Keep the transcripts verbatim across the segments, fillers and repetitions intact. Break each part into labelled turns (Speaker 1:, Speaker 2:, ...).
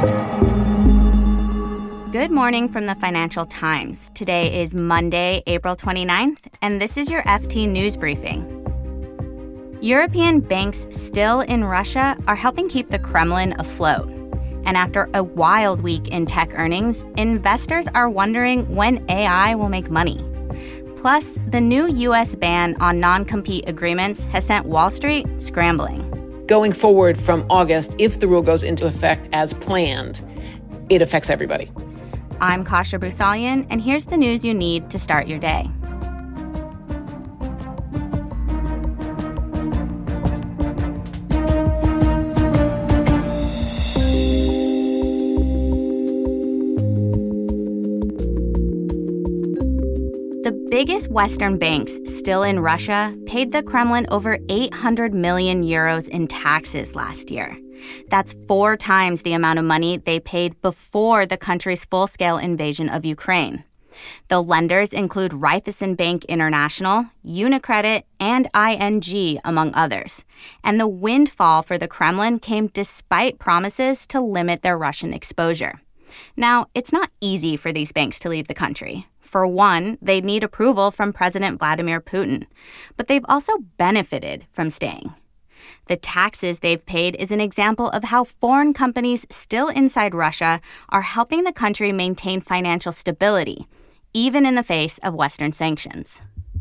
Speaker 1: Good morning from the Financial Times. Today is Monday, April twenty-ninth, and this is your F T News Briefing. European banks still in Russia are helping keep the Kremlin afloat. And after a wild week in tech earnings, investors are wondering when A I will make money. Plus, the new U S ban on non-compete agreements has sent Wall Street scrambling.
Speaker 2: Going forward from August, if the rule goes into effect as planned, it affects everybody.
Speaker 1: I'm Kasia Broussalian, and here's the news you need to start your day. The biggest Western banks still in Russia paid the Kremlin over eight hundred million euros in taxes last year. That's four times the amount of money they paid before the country's full-scale invasion of Ukraine. The lenders include Raiffeisen Bank International, UniCredit, and I N G, among others. And the windfall for the Kremlin came despite promises to limit their Russian exposure. Now, it's not easy for these banks to leave the country. For one, they need approval from President Vladimir Putin. But they've also benefited from staying. The taxes they've paid is an example of how foreign companies still inside Russia are helping the country maintain financial stability, even in the face of Western sanctions.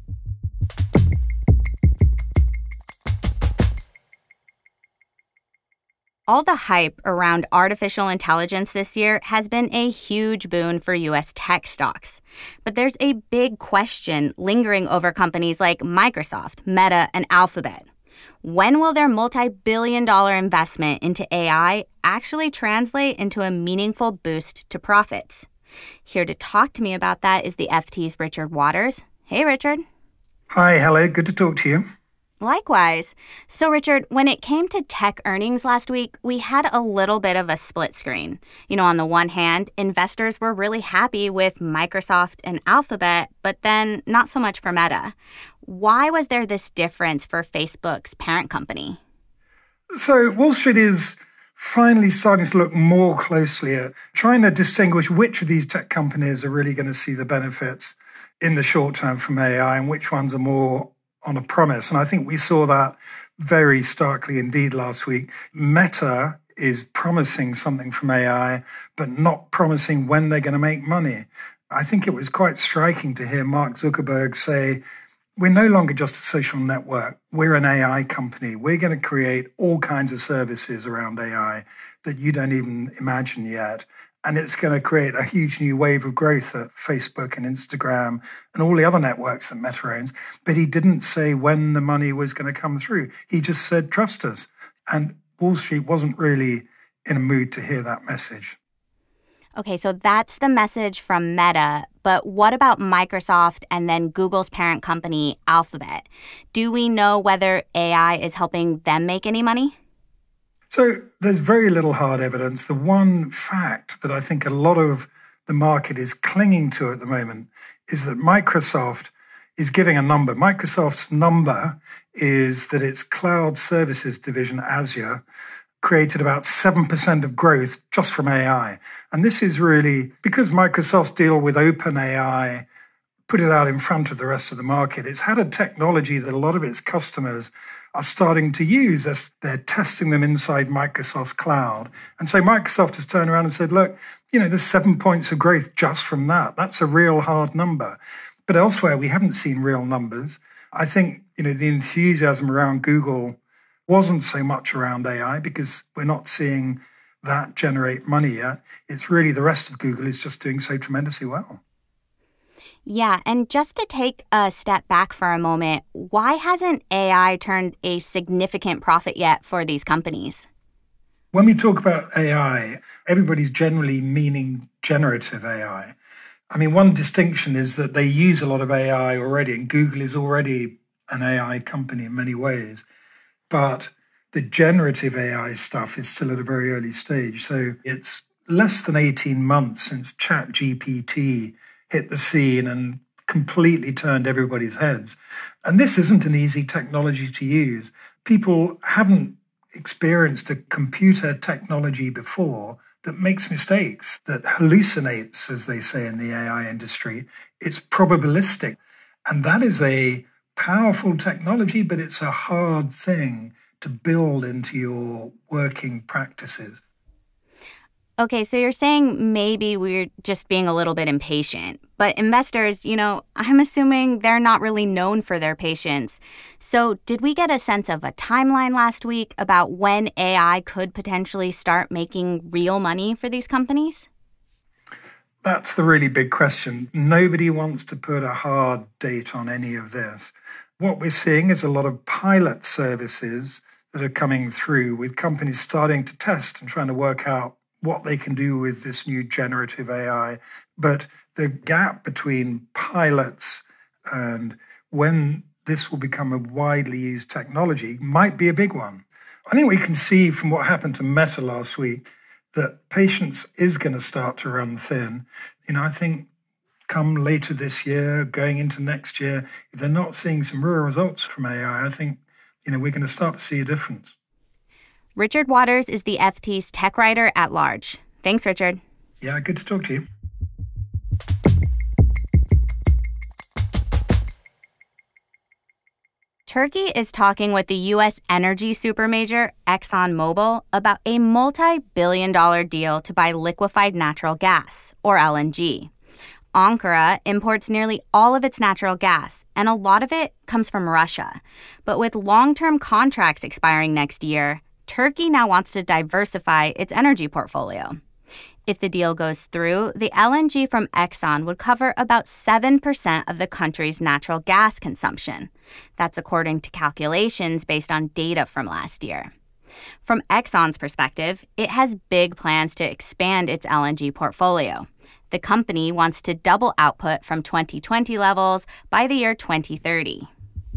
Speaker 1: All the hype around artificial intelligence this year has been a huge boon for U S tech stocks. But there's a big question lingering over companies like Microsoft, Meta, and Alphabet. When will their multi-billion dollar investment into A I actually translate into a meaningful boost to profits? Here to talk to me about that is the F T's Richard Waters. Hey, Richard.
Speaker 3: Hi, hello. Good to talk to you.
Speaker 1: Likewise. So, Richard, when it came to tech earnings last week, we had a little bit of a split screen. You know, on the one hand, investors were really happy with Microsoft and Alphabet, but then not so much for Meta. Why was there this difference for Facebook's parent company?
Speaker 3: So Wall Street is finally starting to look more closely at trying to distinguish which of these tech companies are really going to see the benefits in the short term from A I and which ones are more on a promise. And I think we saw that very starkly indeed last week. Meta is promising something from A I, but not promising when they're going to make money. I think it was quite striking to hear Mark Zuckerberg say, we're no longer just a social network. We're an A I company. We're going to create all kinds of services around A I that you don't even imagine yet. And it's going to create a huge new wave of growth at Facebook and Instagram and all the other networks that Meta owns. But he didn't say when the money was going to come through. He just said, trust us. And Wall Street wasn't really in a mood to hear that message.
Speaker 1: Okay, so that's the message from Meta. But what about Microsoft and then Google's parent company, Alphabet? Do we know whether A I is helping them make any money?
Speaker 3: So there's very little hard evidence. The one fact that I think a lot of the market is clinging to at the moment is that Microsoft is giving a number. Microsoft's number is that its cloud services division, Azure, created about seven percent of growth just from A I. And this is really because Microsoft's deal with OpenAI put it out in front of the rest of the market. It's had a technology that a lot of its customers are starting to use as they're testing them inside Microsoft's cloud. And so Microsoft has turned around and said, look, you know, there's seven points of growth just from that. That's a real hard number. But elsewhere, we haven't seen real numbers. I think, you know, the enthusiasm around Google wasn't so much around A I because we're not seeing that generate money yet. It's really the rest of Google is just doing so tremendously well.
Speaker 1: Yeah, and just to take a step back for a moment, why hasn't A I turned a significant profit yet for these companies?
Speaker 3: When we talk about A I, everybody's generally meaning generative A I. I mean, one distinction is that they use a lot of A I already, and Google is already an A I company in many ways. But the generative A I stuff is still at a very early stage. So it's less than eighteen months since ChatGPT hit the scene and completely turned everybody's heads. And this isn't an easy technology to use. People haven't experienced a computer technology before that makes mistakes, that hallucinates, as they say in the A I industry. It's probabilistic. And that is a powerful technology, but it's a hard thing to build into your working practices.
Speaker 1: Okay, so you're saying maybe we're just being a little bit impatient. But investors, you know, I'm assuming they're not really known for their patience. So did we get a sense of a timeline last week about when A I could potentially start making real money for these companies?
Speaker 3: That's the really big question. Nobody wants to put a hard date on any of this. What we're seeing is a lot of pilot services that are coming through with companies starting to test and trying to work out what they can do with this new generative A I. But the gap between pilots and when this will become a widely used technology might be a big one. I think we can see from what happened to Meta last week that patience is going to start to run thin. You know, I think come later this year, going into next year, if they're not seeing some real results from A I, I think, you know, we're going to start to see a difference.
Speaker 1: Richard Waters is the F T's tech writer at large. Thanks, Richard.
Speaker 3: Yeah, good to talk to you.
Speaker 1: Turkey is talking with the U S energy supermajor ExxonMobil about a multi-billion dollar deal to buy liquefied natural gas, or L N G. Ankara imports nearly all of its natural gas, and a lot of it comes from Russia. But with long-term contracts expiring next year, Turkey now wants to diversify its energy portfolio. If the deal goes through, the L N G from Exxon would cover about seven percent of the country's natural gas consumption. That's according to calculations based on data from last year. From Exxon's perspective, it has big plans to expand its L N G portfolio. The company wants to double output from twenty twenty levels by the year twenty thirty.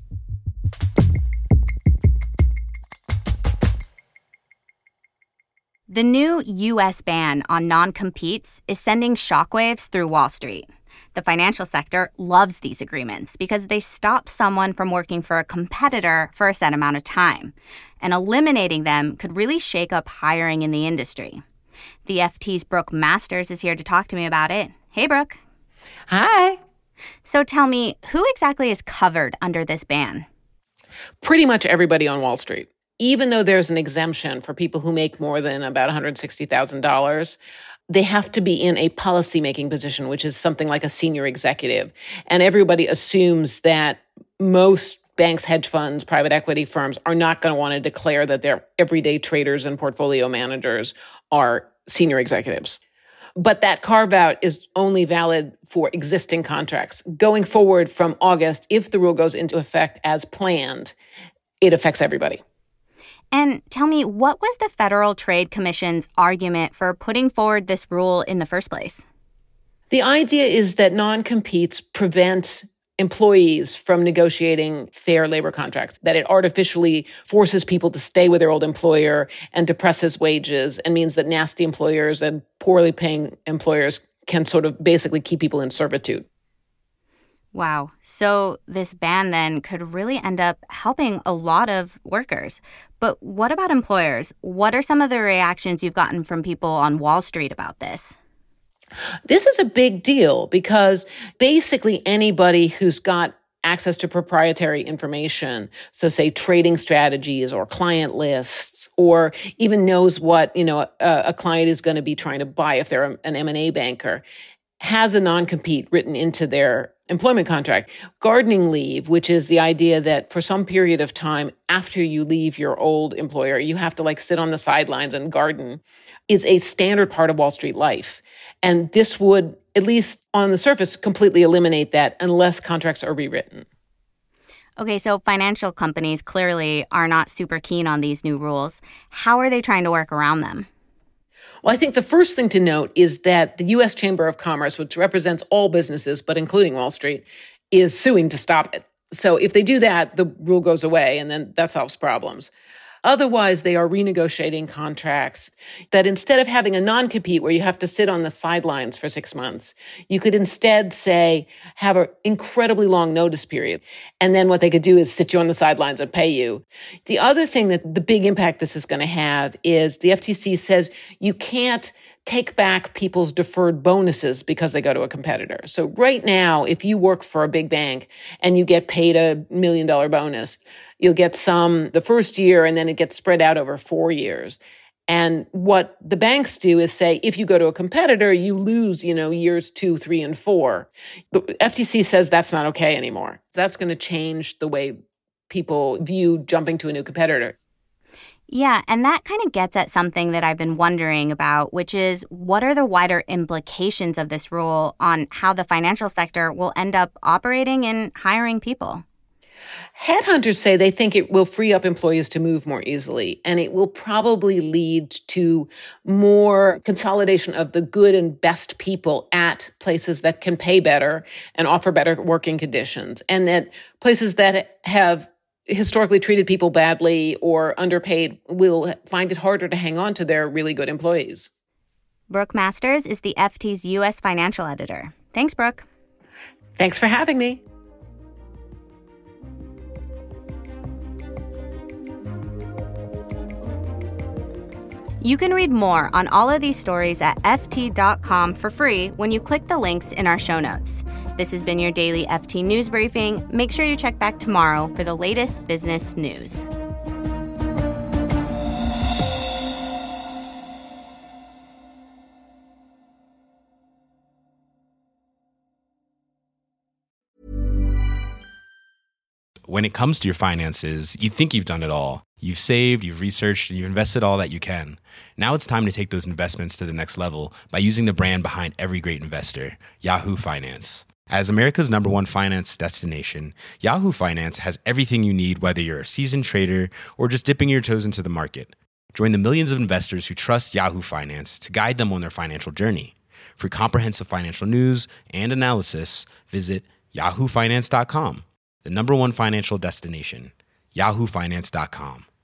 Speaker 1: The new U S ban on non-competes is sending shockwaves through Wall Street. The financial sector loves these agreements because they stop someone from working for a competitor for a set amount of time. And eliminating them could really shake up hiring in the industry. The F T's Brooke Masters is here to talk to me about it. Hey, Brooke.
Speaker 2: Hi.
Speaker 1: So tell me, who exactly is covered under this ban?
Speaker 2: Pretty much everybody on Wall Street. Even though there's an exemption for people who make more than about one hundred sixty thousand dollars, they have to be in a policymaking position, which is something like a senior executive. And everybody assumes that most banks, hedge funds, private equity firms are not going to want to declare that their everyday traders and portfolio managers are senior executives. But that carve-out is only valid for existing contracts. Going forward from August, if the rule goes into effect as planned, it affects everybody.
Speaker 1: And tell me, what was the Federal Trade Commission's argument for putting forward this rule in the first place?
Speaker 2: The idea is that non-competes prevent employees from negotiating fair labor contracts, that it artificially forces people to stay with their old employer and depresses wages and means that nasty employers and poorly paying employers can sort of basically keep people in servitude.
Speaker 1: Wow. So this ban then could really end up helping a lot of workers. But what about employers? What are some of the reactions you've gotten from people on Wall Street about this?
Speaker 2: This is a big deal because basically anybody who's got access to proprietary information, so say trading strategies or client lists, or even knows what, you know, a, a client is going to be trying to buy if they're an M and A banker, has a non-compete written into their employment contract. Gardening leave, which is the idea that for some period of time after you leave your old employer, you have to like sit on the sidelines and garden, is a standard part of Wall Street life. And this would, at least on the surface, completely eliminate that unless contracts are rewritten.
Speaker 1: Okay, so financial companies clearly are not super keen on these new rules. How are they trying to work around them?
Speaker 2: Well, I think the first thing to note is that the U S Chamber of Commerce, which represents all businesses, but including Wall Street, is suing to stop it. So if they do that, the rule goes away, and then that solves problems. Otherwise, they are renegotiating contracts that instead of having a non-compete where you have to sit on the sidelines for six months, you could instead say, have an incredibly long notice period. And then what they could do is sit you on the sidelines and pay you. The other thing that the big impact this is going to have is the F T C says you can't take back people's deferred bonuses because they go to a competitor. So right now, if you work for a big bank and you get paid a million dollar bonus, you'll get some the first year and then it gets spread out over four years. And what the banks do is say, if you go to a competitor, you lose, you know, years two, three, and four. The F T C says that's not okay anymore. That's going to change the way people view jumping to a new competitor.
Speaker 1: Yeah, and that kind of gets at something that I've been wondering about, which is what are the wider implications of this rule on how the financial sector will end up operating and hiring people?
Speaker 2: Headhunters say they think it will free up employees to move more easily, and it will probably lead to more consolidation of the good and best people at places that can pay better and offer better working conditions, and that places that have historically treated people badly or underpaid will find it harder to hang on to their really good employees.
Speaker 1: Brooke Masters is the F T's U S financial editor. Thanks, Brooke.
Speaker 2: Thanks for having me.
Speaker 1: You can read more on all of these stories at F T dot com for free when you click the links in our show notes. This has been your daily F T News Briefing. Make sure you check back tomorrow for the latest business news.
Speaker 4: When it comes to your finances, you think you've done it all. You've saved, you've researched, and you've invested all that you can. Now it's time to take those investments to the next level by using the brand behind every great investor, Yahoo Finance. As America's number one finance destination, Yahoo Finance has everything you need, whether you're a seasoned trader or just dipping your toes into the market. Join the millions of investors who trust Yahoo Finance to guide them on their financial journey. For comprehensive financial news and analysis, visit yahoo finance dot com, the number one financial destination, yahoo finance dot com.